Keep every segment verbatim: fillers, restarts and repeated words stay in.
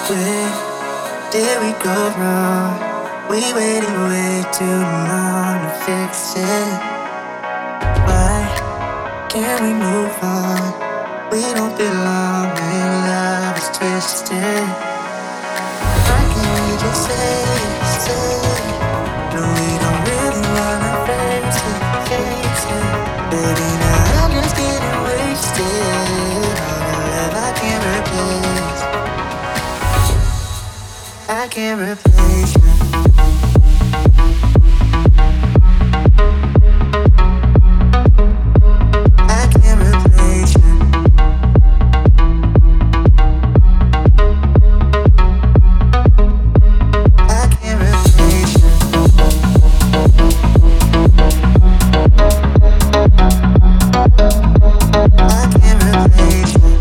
Where did we go wrong? We waited way too long to fix it. Why can't we move on? We don't belong when love is twisted. Why can't we just say, say no, we don't really wanna face it, face it. Baby, now I'm just getting wasted on a love I can't replace. I can't replace you. I can't replace you. I can't replace you. I can't replace you.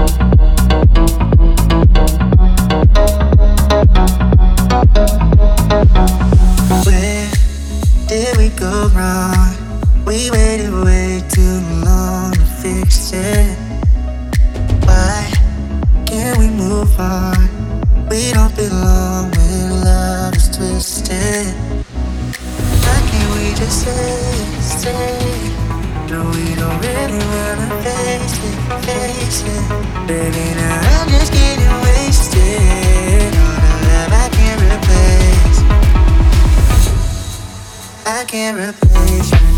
Where did we go wrong? We waited way too long to fix it. Why can't we move on? We don't belong when love is twisted. Why can't we just say, say no, we don't really wanna face it, face it. Baby, now I'm just getting wasted on a love I can't replace. I can't replace you.